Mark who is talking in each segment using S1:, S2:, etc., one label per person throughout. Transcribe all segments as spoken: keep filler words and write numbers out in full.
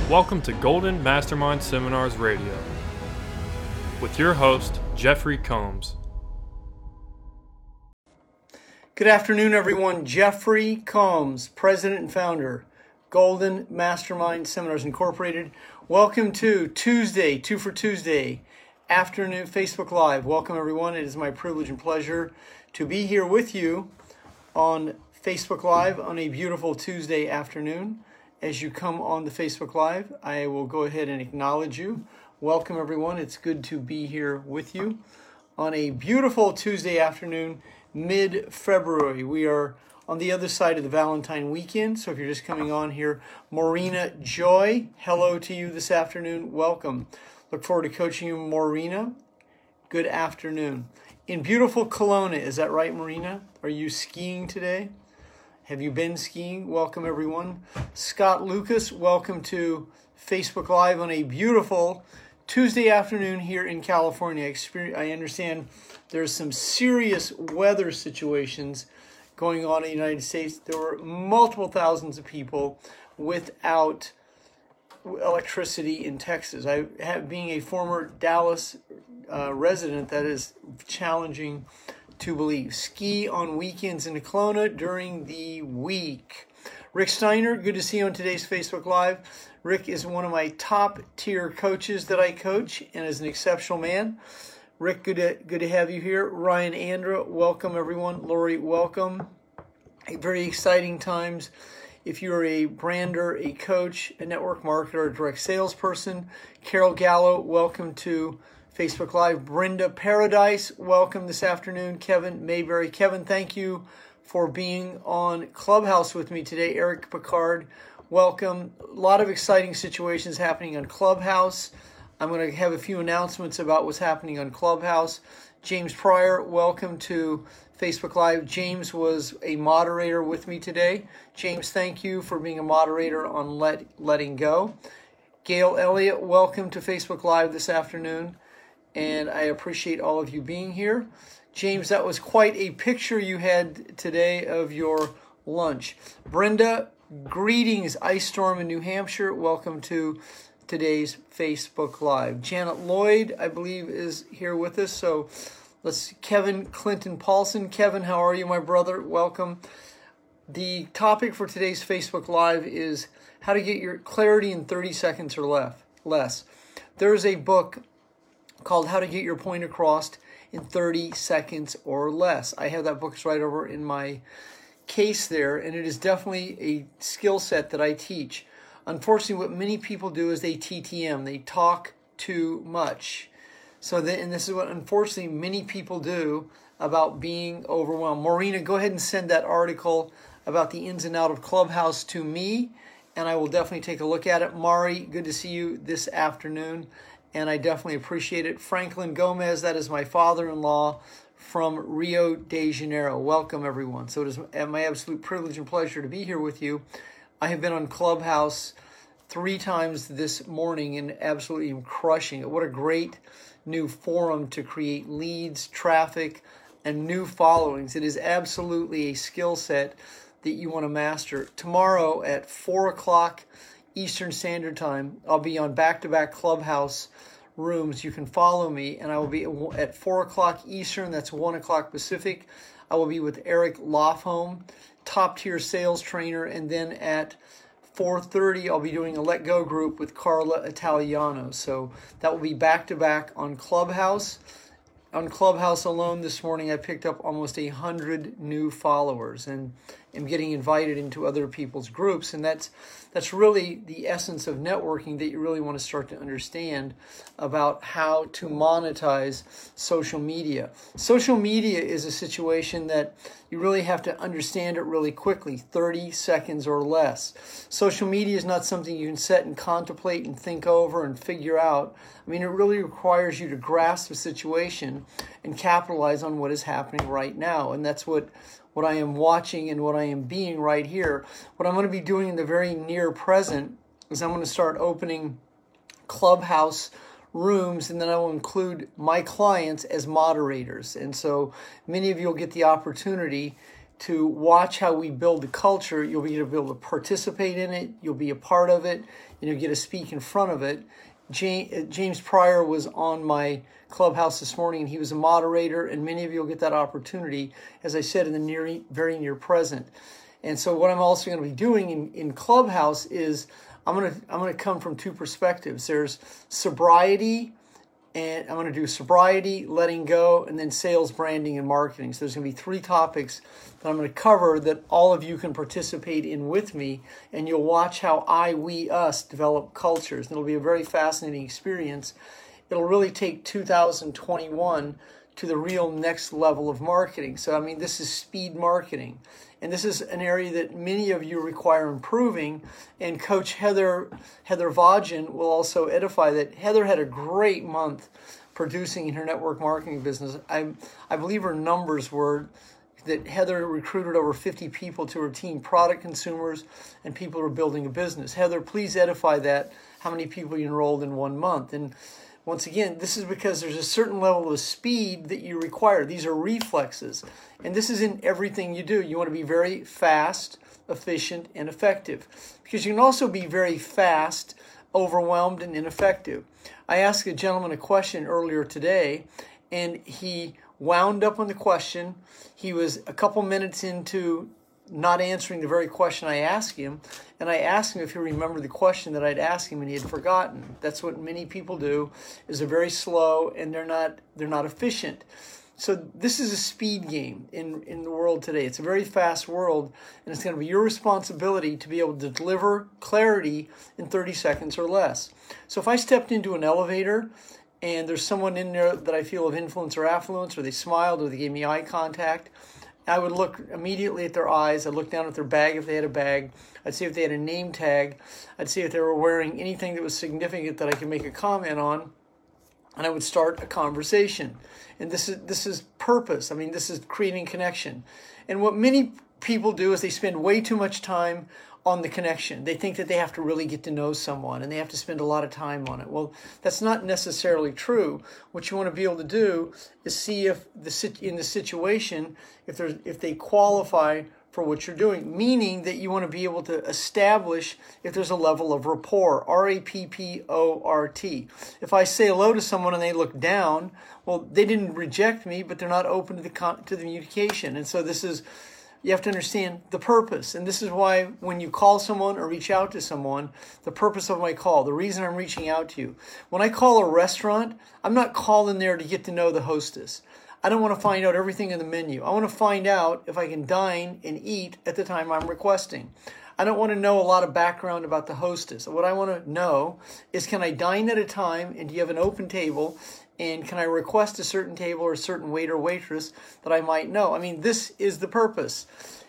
S1: Welcome to Golden Mastermind Seminars Radio with your host, Jeffrey Combs.
S2: Good afternoon, everyone. Jeffrey Combs, President and Founder, Golden Mastermind Seminars Incorporated. Welcome to Tuesday, Two for Tuesday, afternoon Facebook Live. Welcome, everyone. It is my privilege and pleasure to be here with you on Facebook Live on a beautiful Tuesday afternoon. As you come on the Facebook Live, I will go ahead and acknowledge you. Welcome, everyone. It's good to be here with you on a beautiful Tuesday afternoon, mid-February. We are on the other side of the Valentine weekend, so if you're just coming on here, Morena Joy, hello to you this afternoon. Welcome. Look forward to coaching you, Morena. Good afternoon. In beautiful Kelowna, is that right, Morena? Are you skiing today? Have you been skiing? Welcome, everyone. Scott Lucas, welcome to Facebook Live on a beautiful Tuesday afternoon here in California. I, experience, I understand there's some serious weather situations going on in the United States. There were multiple thousands of people without electricity in Texas. I have, being a former Dallas uh, resident, that is challenging to believe. Ski on weekends in Kelowna during the week. Rick Steiner, good to see you on today's Facebook Live. Rick is one of my top tier coaches that I coach and is an exceptional man. Rick, good to, good to have you here. Ryan Andra, welcome everyone. Lori, welcome. A very exciting times. If you're a brander, a coach, a network marketer, a direct salesperson. Carol Gallo, welcome to Facebook Live. Brenda Paradise, welcome this afternoon. Kevin Mayberry. Kevin, thank you for being on Clubhouse with me today. Eric Picard, welcome. A lot of exciting situations happening on Clubhouse. I'm going to have a few announcements about what's happening on Clubhouse. James Pryor, welcome to Facebook Live. James was a moderator with me today. James, thank you for being a moderator on Let Letting Go. Gail Elliott, welcome to Facebook Live this afternoon. And I appreciate all of you being here. James, that was quite a picture you had today of your lunch. Brenda, greetings, ice storm in New Hampshire. Welcome to today's Facebook Live. Janet Lloyd, I believe, is here with us. So let's see. Kevin Clinton Paulson. Kevin, how are you, my brother? Welcome. The topic for today's Facebook Live is how to get your clarity in thirty seconds or less. There is a book called How to Get Your Point Across in thirty seconds or less. I have that book right over in my case there, and it is definitely a skill set that I teach. Unfortunately, what many people do is they T T M. They talk too much. So, that, and this is what unfortunately many people do about being overwhelmed. Morena, go ahead and send that article about the ins and outs of Clubhouse to me, and I will definitely take a look at it. Mari, good to see you this afternoon, and I definitely appreciate it. Franklin Gomez, that is my father-in-law from Rio de Janeiro. Welcome, everyone. So it is my absolute privilege and pleasure to be here with you. I have been on Clubhouse three times this morning and absolutely am crushing it. What a great new forum to create leads, traffic, and new followings. It is absolutely a skill set that you want to master. Tomorrow at four o'clock Eastern Standard Time, I'll be on back-to-back Clubhouse rooms. You can follow me, and I will be at four o'clock Eastern, that's one o'clock Pacific. I will be with Eric Lofholm, top-tier sales trainer, and then at four thirty, I'll be doing a Let Go group with Carla Italiano. So that will be back-to-back on Clubhouse. On Clubhouse alone this morning, I picked up almost one hundred new followers and am getting invited into other people's groups. And that's that's really the essence of networking that you really want to start to understand about how to monetize social media. Social media is a situation that you really have to understand it really quickly, thirty seconds or less. Social media is not something you can sit and contemplate and think over and figure out. I mean, it really requires you to grasp the situation and capitalize on what is happening right now. And that's what, what I am watching and what I am being right here. What I'm going to be doing in the very near present is I'm going to start opening Clubhouse rooms, and then I will include my clients as moderators. And so many of you will get the opportunity to watch how we build the culture. You'll be able to participate in it. You'll be a part of it, and you'll get to speak in front of it. James Pryor was on my clubhouse this morning, and he was a moderator, and many of you will get that opportunity, as I said, in the near, very near present. And so what I'm also going to be doing in, in Clubhouse is I'm going to I'm going to come from two perspectives. There's sobriety, and I'm going to do sobriety, letting go, and then sales, branding, and marketing. So there's going to be three topics that I'm going to cover that all of you can participate in with me, and you'll watch how I, we, us develop cultures. And it'll be a very fascinating experience. It'll really take two thousand twenty-one to the real next level of marketing. So, I mean, this is speed marketing. And this is an area that many of you require improving. And Coach Heather Heather Vaughan will also edify that. Heather had a great month producing in her network marketing business. I I believe her numbers were that Heather recruited over fifty people to her team, product consumers and people who are building a business. Heather, please edify that, how many people you enrolled in one month. And once again, this is because there's a certain level of speed that you require. These are reflexes. And this is in everything you do. You want to be very fast, efficient, and effective. Because you can also be very fast, overwhelmed, and ineffective. I asked a gentleman a question earlier today, and he wound up on the question. He was a couple minutes into not answering the very question I asked him, and I asked him if he remembered the question that I'd asked him, and he had forgotten. That's what many people do, is they're very slow and they're not they're not efficient. So this is a speed game in, in the world today. It's a very fast world, and it's going to be your responsibility to be able to deliver clarity in thirty seconds or less. So if I stepped into an elevator and there's someone in there that I feel of influence or affluence, or they smiled or they gave me eye contact, I would look immediately at their eyes. I'd look down at their bag if they had a bag. I'd see if they had a name tag. I'd see if they were wearing anything that was significant that I could make a comment on. And I would start a conversation. And this is this is purpose. I mean, this is creating connection. And what many people do is they spend way too much time on the connection. They think that they have to really get to know someone and they have to spend a lot of time on it. Well, that's not necessarily true. What you want to be able to do is see if the in the situation, if there's if they qualify for what you're doing, meaning that you want to be able to establish if there's a level of rapport, R A P P O R T. If I say hello to someone and they look down, well, they didn't reject me, but they're not open to the to the communication. And so this is, you have to understand the purpose. And this is why when you call someone or reach out to someone, the purpose of my call, the reason I'm reaching out to you. When I call a restaurant, I'm not calling there to get to know the hostess. I don't want to find out everything in the menu. I want to find out if I can dine and eat at the time I'm requesting. I don't want to know a lot of background about the hostess. What I want to know is, can I dine at a time, and do you have an open table? And can I request a certain table or a certain waiter or waitress that I might know? I mean, this is the purpose.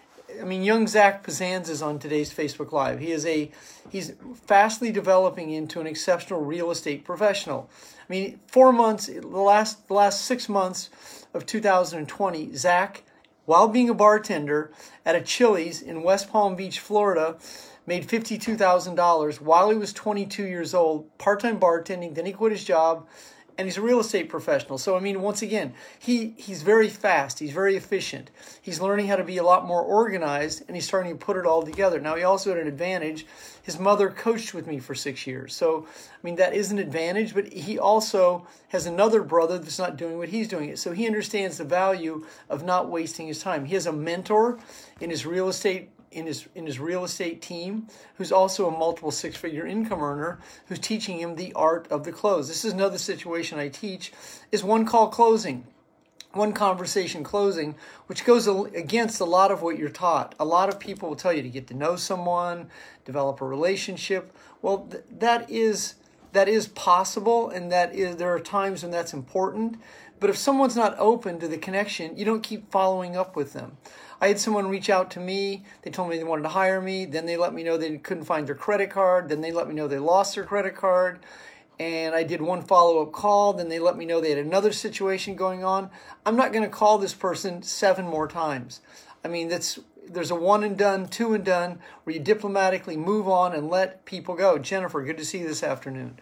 S2: I mean, young Zach Pazanz is on today's Facebook Live. He is a, he's fastly developing into an exceptional real estate professional. I mean, four months, the last, the last six months of two thousand twenty, Zach, while being a bartender at a Chili's in West Palm Beach, Florida, made fifty-two thousand dollars while he was twenty-two years old, part-time bartending. Then he quit his job, and he's a real estate professional. So, I mean, once again, he, he's very fast. He's very efficient. He's learning how to be a lot more organized, and he's starting to put it all together. Now, he also had an advantage. His mother coached with me for six years. So, I mean, that is an advantage, but he also has another brother that's not doing what he's doing. So he understands the value of not wasting his time. He has a mentor in his real estate in his in his real estate team, who's also a multiple six-figure income earner, who's teaching him the art of the close. This is another situation I teach, is one call closing, one conversation closing, which goes against a lot of what you're taught. A lot of people will tell you to get to know someone, develop a relationship. Well, th- that is that is possible, and that is there are times when that's important. But if someone's not open to the connection, you don't keep following up with them. I had someone reach out to me. They told me they wanted to hire me. Then they let me know they couldn't find their credit card. Then they let me know they lost their credit card. And I did one follow-up call. Then they let me know they had another situation going on. I'm not going to call this person seven more times. I mean, that's there's a one and done, two and done, where you diplomatically move on and let people go. Jennifer, good to see you this afternoon.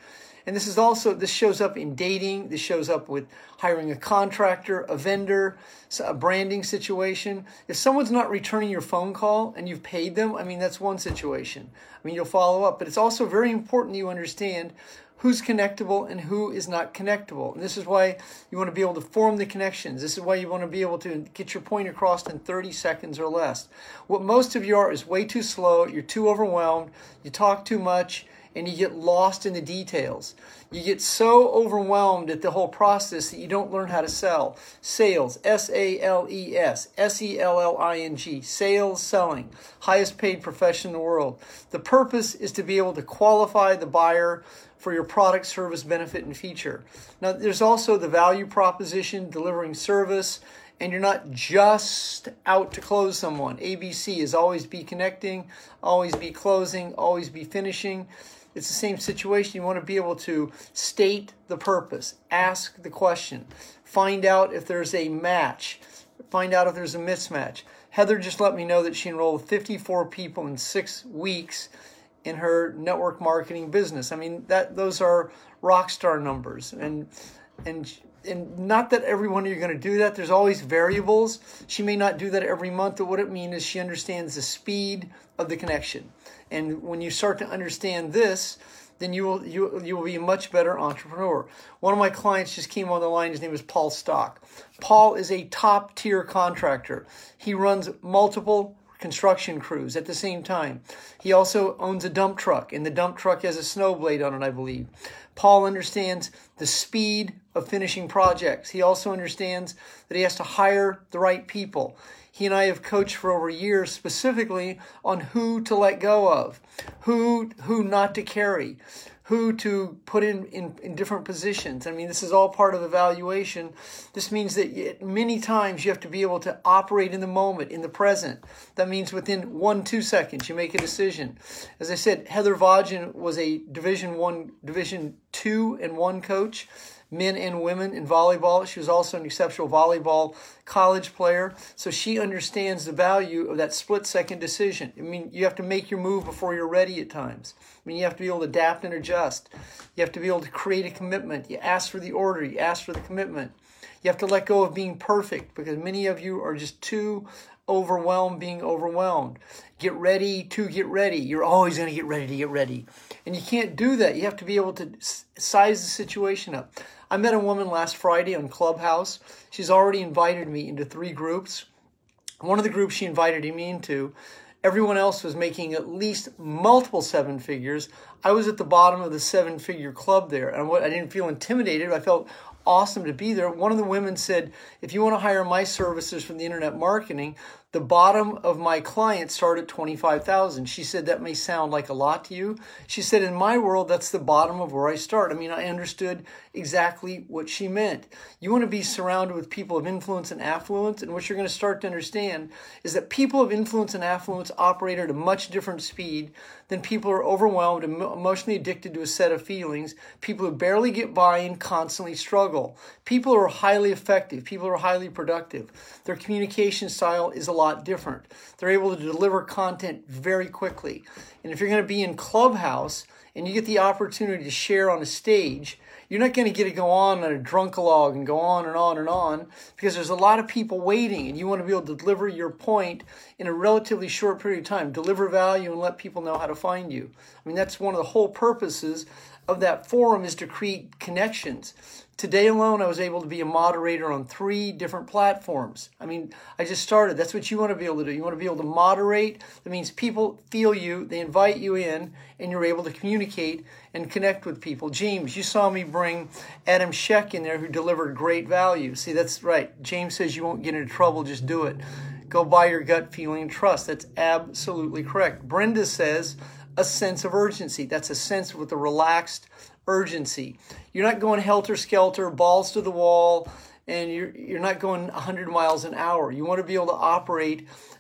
S2: And this is also, this shows up in dating. This shows up with hiring a contractor, a vendor, a branding situation. If someone's not returning your phone call and you've paid them, I mean, that's one situation. I mean, you'll follow up. But it's also very important you understand who's connectable and who is not connectable. And this is why you want to be able to form the connections. This is why you want to be able to get your point across in thirty seconds or less. What most of you are is way too slow. You're too overwhelmed. You talk too much, and you get lost in the details. You get so overwhelmed at the whole process that you don't learn how to sell. Sales, S A L E S, S E L L I N G, sales, selling, highest paid profession in the world. The purpose is to be able to qualify the buyer for your product, service, benefit, and feature. Now, there's also the value proposition, delivering service, and you're not just out to close someone. A B C is always be connecting, always be closing, always be finishing. It's the same situation. You want to be able to state the purpose, ask the question, find out if there's a match, find out if there's a mismatch. Heather just let me know that she enrolled fifty-four people in six weeks in her network marketing business. I mean, that those are rock star numbers. And and and not that every one of you are going to do that. There's always variables. She may not do that every month, but what it means is she understands the speed of the connection. And when you start to understand this, then you will you you will be a much better entrepreneur. One of my clients just came on the line. His name is Paul Stock. Paul is a top tier contractor. He runs multiple construction crews at the same time. He also owns a dump truck, and the dump truck has a snow blade on it, I believe. Paul understands the speed of finishing projects. He also understands that he has to hire the right people. He and I have coached for over years specifically on who to let go of, who who not to carry, who to put in, in, in different positions. I mean, this is all part of evaluation. This means that many times you have to be able to operate in the moment, in the present. That means within one, two seconds, you make a decision. As I said, Heather Vaughan was a Division One, Division Two and One coach, men and women in volleyball. She was also an exceptional volleyball college player. So she understands the value of that split-second decision. I mean, you have to make your move before you're ready at times. I mean, you have to be able to adapt and adjust. You have to be able to create a commitment. You ask for the order. You ask for the commitment. You have to let go of being perfect because many of you are just too overwhelmed being overwhelmed. Get ready to get ready. You're always going to get ready to get ready. And you can't do that. You have to be able to size the situation up. I met a woman last Friday on Clubhouse. She's already invited me into three groups. One of the groups she invited me into, everyone else was making at least multiple seven figures. I was at the bottom of the seven-figure club there. And what I didn't feel intimidated. I felt awesome to be there. One of the women said, if you want to hire my services from the internet marketing, the bottom of my clients start at twenty-five thousand. She said, that may sound like a lot to you. She said, in my world, that's the bottom of where I start. I mean, I understood exactly what she meant. You want to be surrounded with people of influence and affluence. And what you're going to start to understand is that people of influence and affluence operate at a much different speed than people who are overwhelmed and emotionally addicted to a set of feelings, people who barely get by and constantly struggle. People who are highly effective, people who are highly productive. Their communication style is a lot different. They're able to deliver content very quickly. And if you're going to be in Clubhouse and you get the opportunity to share on a stage, you're not going to get to go on on a drunkalog and go on and on and on because there's a lot of people waiting and you want to be able to deliver your point in a relatively short period of time, deliver value and let people know how to find you. I mean, that's one of the whole purposes of that forum is to create connections. Today alone, I was able to be a moderator on three different platforms. I mean, I just started. That's what you want to be able to do. You want to be able to moderate. That means people feel you, they invite you in, and you're able to communicate and connect with people. James, you saw me bring Adam Sheck in there who delivered great value. See, that's right. James says you won't get into trouble, just do it. Go by your gut feeling and trust. That's absolutely correct. Brenda says a sense of urgency. That's a sense with a relaxed urgency. You're not going helter-skelter, balls to the wall, and you're you're not going one hundred miles an hour. You want to be able to operate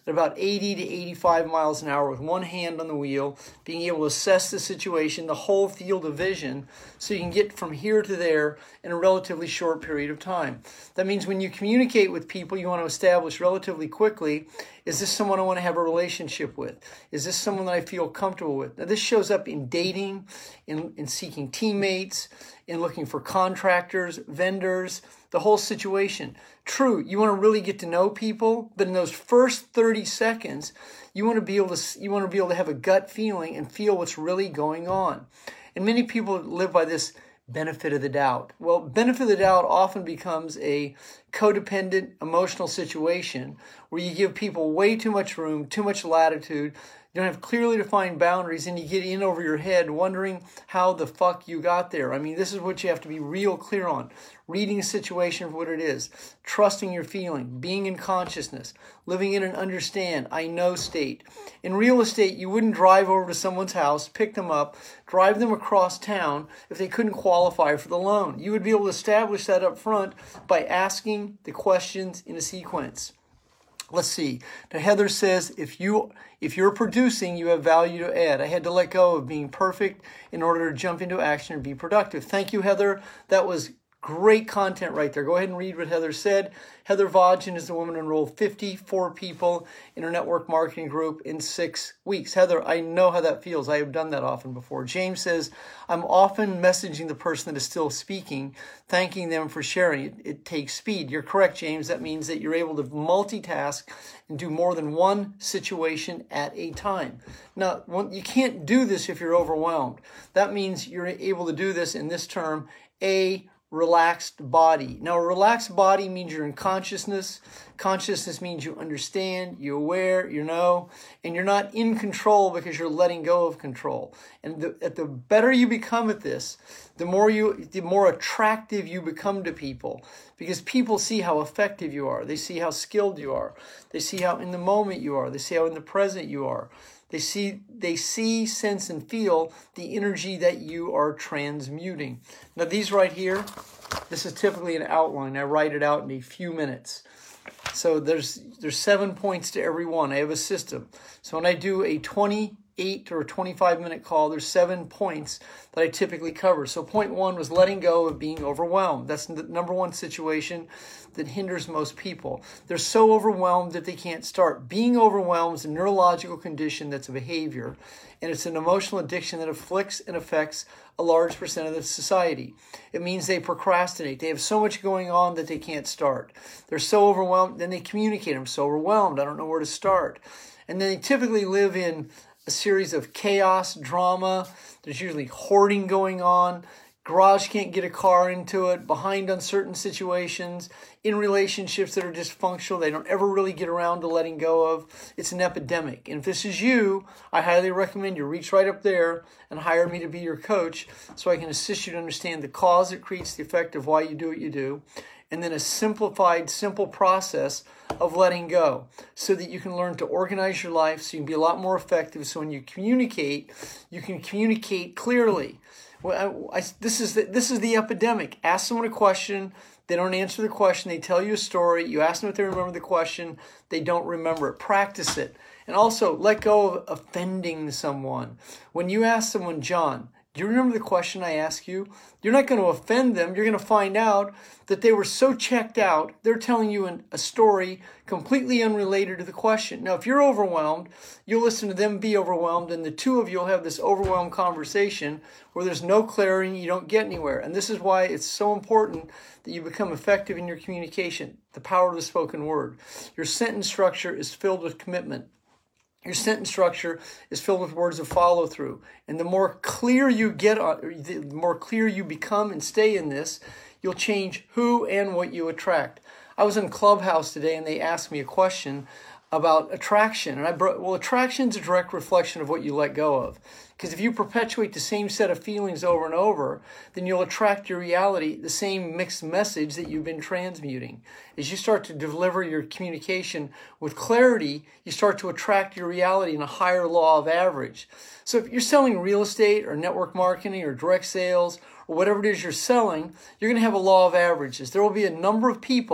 S2: at about eighty to eighty-five miles an hour with one hand on the wheel, being able to assess the situation, the whole field of vision, so you can get from here to there in a relatively short period of time. That means when you communicate with people, you want to establish relatively quickly, is this someone I want to have a relationship with? Is this someone that I feel comfortable with? Now, this shows up in dating, in, in seeking teammates, in looking for contractors, vendors, the whole situation. True, you want to really get to know people, but in those first thirty seconds, you want to be able to you want to be able to have a gut feeling and feel what's really going on. And many people live by this benefit of the doubt. Well, benefit of the doubt often becomes a codependent emotional situation where you give people way too much room, too much latitude. You don't have clearly defined boundaries, and you get in over your head wondering how the fuck you got there. I mean, this is what you have to be real clear on. Reading a situation for what it is, trusting your feeling, being in consciousness, living in an understand, I know state. In real estate, you wouldn't drive over to someone's house, pick them up, drive them across town if they couldn't qualify for the loan. You would be able to establish that up front by asking the questions in a sequence. Let's see. Now Heather says, if you if you're producing, you have value to add. I had to let go of being perfect in order to jump into action and be productive. Thank you, Heather. That was great content right there. Go ahead and read what Heather said. Heather Vodgen is the woman who enrolled fifty-four people in her network marketing group in six weeks. Heather, I know how that feels. I have done that often before. James says, I'm often messaging the person that is still speaking, thanking them for sharing. It, it takes speed. You're correct, James. That means that you're able to multitask and do more than one situation at a time. Now, you can't do this if you're overwhelmed. That means you're able to do this in this term, a relaxed body. Now, a relaxed body means you're in consciousness. Consciousness means you understand, you're aware, you know, and you're not in control because you're letting go of control. And the, at the better you become at this, the more you, the more attractive you become to people, because people see how effective you are. They see how skilled you are. They see how in the moment you are. They see how in the present you are. They see, they see, sense, and feel the energy that you are transmuting. Now, these right here, this is typically an outline. I write it out in a few minutes. So there's there's seven points to every one. I have a system. So when I do a twenty-eight or a twenty-five minute call, there's seven points that I typically cover. So point one was letting go of being overwhelmed. That's the number one situation that hinders most people. They're so overwhelmed that they can't start. Being overwhelmed is a neurological condition that's a behavior, and it's an emotional addiction that afflicts and affects a large percent of the society. It means they procrastinate. They have so much going on that they can't start. They're so overwhelmed, then they communicate. I'm so overwhelmed, I don't know where to start. And then they typically live in a series of chaos, drama. There's usually hoarding going on. Garage can't get a car into it, behind on certain situations, in relationships that are dysfunctional, they don't ever really get around to letting go of. It's an epidemic. And if this is you, I highly recommend you reach right up there and hire me to be your coach so I can assist you to understand the cause that creates the effect of why you do what you do, and then a simplified, simple process of letting go so that you can learn to organize your life so you can be a lot more effective. So when you communicate, you can communicate clearly. Well, I, I, this is the, this is the epidemic. Ask someone a question, they don't answer the question, they tell you a story, you ask them if they remember the question, they don't remember it. Practice it. And also, let go of offending someone. When you ask someone, John, do you remember the question I asked you? You're not going to offend them. You're going to find out that they were so checked out, they're telling you an, a story completely unrelated to the question. Now, if you're overwhelmed, you'll listen to them be overwhelmed, and the two of you will have this overwhelmed conversation where there's no clarity and you don't get anywhere. And this is why it's so important that you become effective in your communication, the power of the spoken word. Your sentence structure is filled with commitment. Your sentence structure is filled with words of follow through. And the more clear you get, the more clear you become and stay in this, you'll change who and what you attract. I was in Clubhouse today and they asked me a question about attraction. And I brought, well, attraction is a direct reflection of what you let go of. Because if you perpetuate the same set of feelings over and over, then you'll attract your reality, the same mixed message that you've been transmuting. As you start to deliver your communication with clarity, you start to attract your reality in a higher law of average. So if you're selling real estate or network marketing or direct sales or whatever it is you're selling, you're going to have a law of averages. There will be a number of people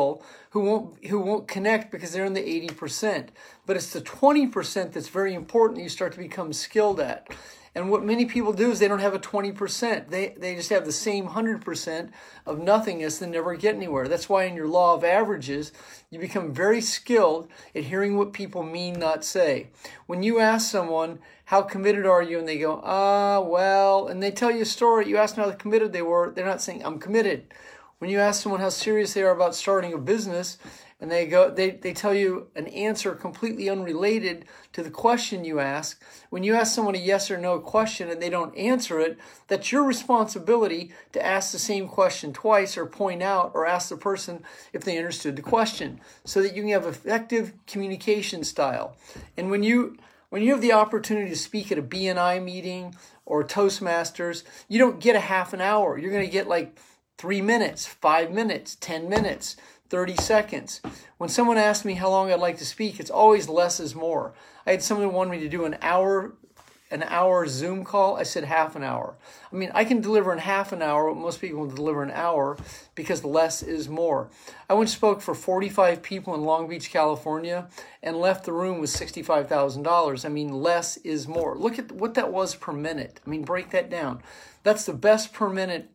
S2: who won't who won't connect because they're in the eighty percent. But it's the twenty percent that's very important you start to become skilled at. And what many people do is they don't have a twenty percent. They they just have the same one hundred percent of nothingness and never get anywhere. That's why in your law of averages, you become very skilled at hearing what people mean, not say. When you ask someone, how committed are you? And they go, ah, well, and they tell you a story. You ask them how committed they were. They're not saying, I'm committed. When you ask someone how serious they are about starting a business, and they go, they, they tell you an answer completely unrelated to the question you ask. When you ask someone a yes or no question and they don't answer it, that's your responsibility to ask the same question twice or point out or ask the person if they understood the question so that you can have effective communication style. And when you when you have the opportunity to speak at a B N I meeting or Toastmasters, you don't get a half an hour. You're going to get like three minutes, five minutes, ten minutes, thirty seconds. When someone asks me how long I'd like to speak, it's always less is more. I had someone who wanted me to do an hour, an hour Zoom call. I said half an hour. I mean, I can deliver in half an hour what most people will deliver an hour because less is more. I once spoke for forty-five people in Long Beach, California, and left the room with sixty-five thousand dollars. I mean, less is more. Look at what that was per minute. I mean, break that down. That's the best per minute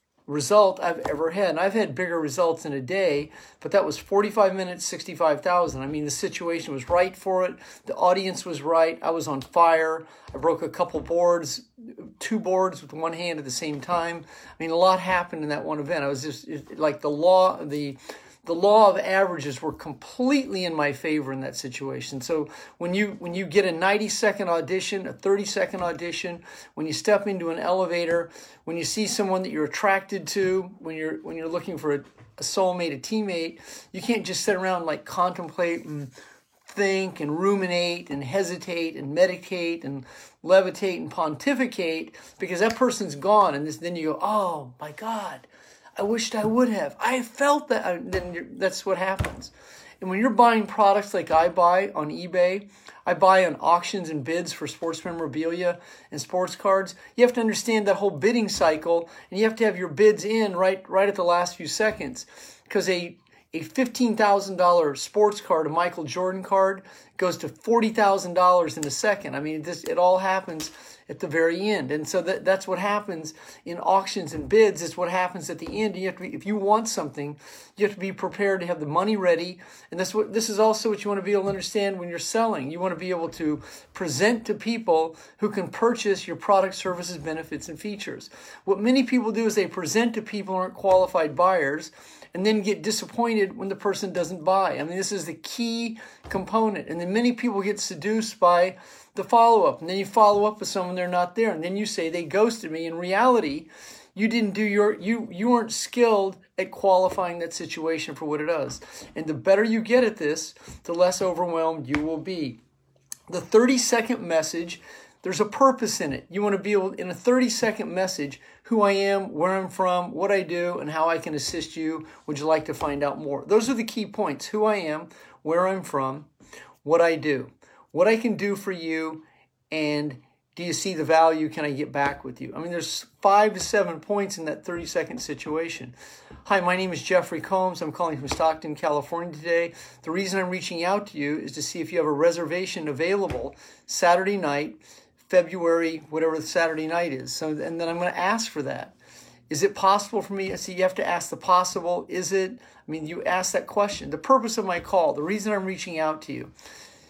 S2: result I've ever had. And I've had bigger results in a day, but that was forty-five minutes, sixty-five thousand. I mean, the situation was right for it. The audience was right. I was on fire. I broke a couple boards, two boards with one hand at the same time. I mean, a lot happened in that one event. I was just it, like the law, the The law of averages were completely in my favor in that situation. So when you when you get a ninety second audition, a thirty second audition, when you step into an elevator, when you see someone that you're attracted to, when you're when you're looking for a, a soulmate, a teammate, you can't just sit around and like contemplate and think and ruminate and hesitate and meditate and levitate and pontificate because that person's gone. And this, then you go, oh my God, I wished I would have. I felt that. Then you're, that's what happens. And when you're buying products like I buy on eBay, I buy on auctions and bids for sports memorabilia and sports cards, you have to understand that whole bidding cycle, and you have to have your bids in right, right at the last few seconds. Because a, a fifteen thousand dollars sports card, a Michael Jordan card, goes to forty thousand dollars in a second. I mean, this, it all happens at the very end. And so that, that's what happens in auctions and bids. It's what happens at the end. You have to be, if you want something, you have to be prepared to have the money ready. And that's what this is also what you want to be able to understand when you're selling. You want to be able to present to people who can purchase your product, services, benefits, and features. What many people do is they present to people who aren't qualified buyers and then get disappointed when the person doesn't buy. I mean, this is the key component. And then many people get seduced by the follow-up. And then you follow up with someone, they're not there. And then you say, they ghosted me. In reality, you didn't do your, you, you weren't skilled at qualifying that situation for what it is. And the better you get at this, the less overwhelmed you will be. The thirty second message, there's a purpose in it. You want to be able, in a thirty second message, who I am, where I'm from, what I do, and how I can assist you. Would you like to find out more? Those are the key points. Who I am, where I'm from, what I do, what I can do for you, and do you see the value? Can I get back with you? I mean, there's five to seven points in that thirty second situation. Hi, my name is Jeffrey Combs. I'm calling from Stockton, California today. The reason I'm reaching out to you is to see if you have a reservation available Saturday night, February, whatever the Saturday night is. So, and then I'm going to ask for that. Is it possible for me? See, you have to ask the possible. Is it? I mean, you ask that question. The purpose of my call, the reason I'm reaching out to you.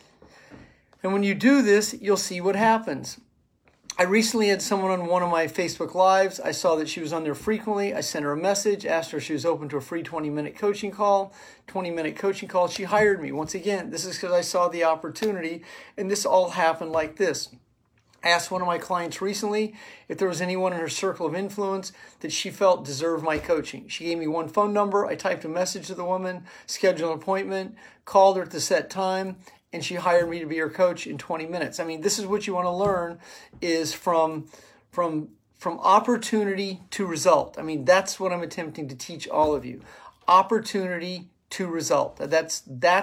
S2: And when you do this, you'll see what happens. I recently had someone on one of my Facebook Lives. I saw that she was on there frequently. I sent her a message, asked her if she was open to a free twenty minute coaching call, twenty minute coaching call. She hired me. Once again, this is because I saw the opportunity, and this all happened like this. I asked one of my clients recently if there was anyone in her circle of influence that she felt deserved my coaching. She gave me one phone number. I typed a message to the woman, scheduled an appointment, called her at the set time, and she hired me to be her coach in twenty minutes. I mean, this is what you want to learn is from, from, from opportunity to result. I mean, that's what I'm attempting to teach all of you. Opportunity to result. That's, that's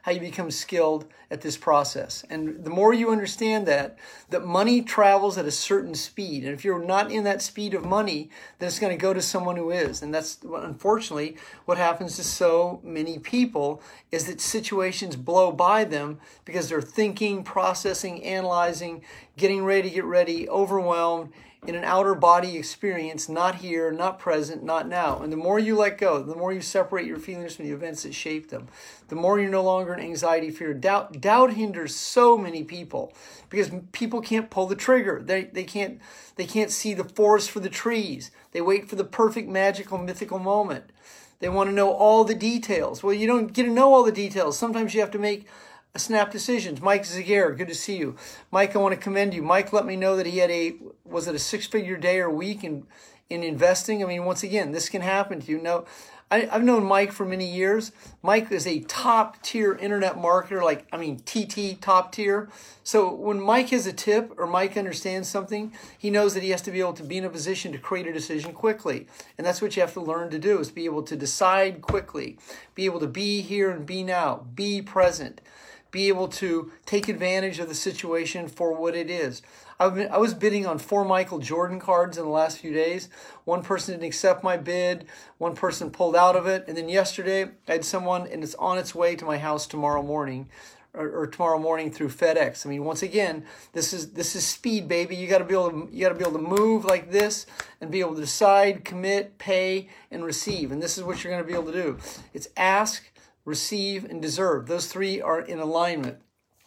S2: how you become skilled at this process. And the more you understand that, that money travels at a certain speed. And if you're not in that speed of money, then it's going to go to someone who is. And that's, unfortunately, what happens to so many people is that situations blow by them because they're thinking, processing, analyzing, getting ready to get ready, overwhelmed, in an outer body experience, not here, not present, not now. And the more you let go, the more you separate your feelings from the events that shape them, the more you're no longer in anxiety, fear, doubt. Doubt hinders so many people because people can't pull the trigger. They they can't they can't see the forest for the trees. They wait for the perfect, magical, mythical moment. They want to know all the details. Well, you don't get to know all the details. Sometimes you have to make snap decisions. Mike Zaguer, good to see you. Mike, I want to commend you. Mike let me know that he had a, was it a six-figure day or week in, in investing? I mean, once again, this can happen to you. Now, I, I've known Mike for many years. Mike is a top-tier internet marketer, like, I mean, T T, top tier. So when Mike has a tip or Mike understands something, he knows that he has to be able to be in a position to create a decision quickly. And that's what you have to learn to do, is be able to decide quickly, be able to be here and be now, be present, be able to take advantage of the situation for what it is. I've been, I was bidding on four Michael Jordan cards in the last few days. One person didn't accept my bid. One person pulled out of it. And then yesterday, I had someone, and it's on its way to my house tomorrow morning, or, or tomorrow morning through FedEx. I mean, once again, this is this is speed, baby. You got to be able to you got to be able to move like this and be able to decide, commit, pay, and receive. And this is what you're going to be able to do. It's ask, receive, and deserve. Those three are in alignment.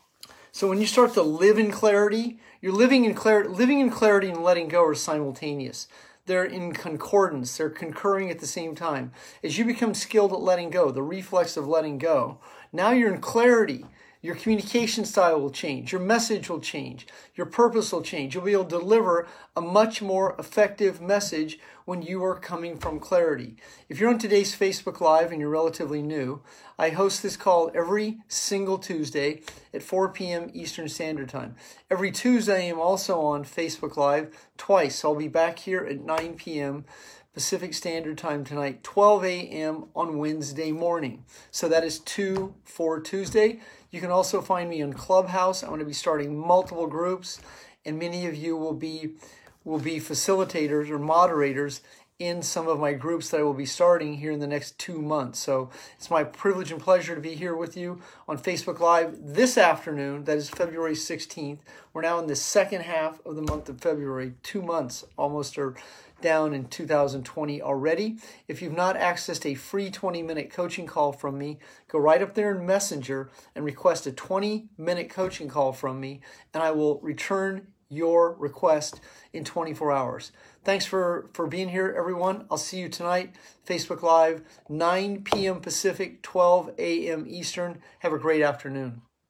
S2: So when you start to live in clarity, you're living in clarity. Living in clarity and letting go are simultaneous. They're in concordance. They're concurring at the same time. As you become skilled at letting go, the reflex of letting go, now you're in clarity. Your communication style will change. Your message will change. Your purpose will change. You'll be able to deliver a much more effective message when you are coming from clarity. If you're on today's Facebook Live and you're relatively new, I host this call every single Tuesday at four p.m. Eastern Standard Time. Every Tuesday, I am also on Facebook Live twice. So I'll be back here at nine p.m. Pacific Standard Time tonight, twelve a.m. on Wednesday morning. So that is two for Tuesday. You can also find me on Clubhouse. I'm going to be starting multiple groups, and many of you will be will be facilitators or moderators in some of my groups that I will be starting here in the next two months. So it's my privilege and pleasure to be here with you on Facebook Live this afternoon. That is February sixteenth. We're now in the second half of the month of February. Two months almost are down in two thousand twenty already. If you've not accessed a free twenty-minute coaching call from me, go right up there in Messenger and request a twenty-minute coaching call from me, and I will return your request in twenty-four hours. Thanks for, for being here, everyone. I'll see you tonight, Facebook Live, nine p.m. Pacific, twelve a.m. Eastern. Have a great afternoon.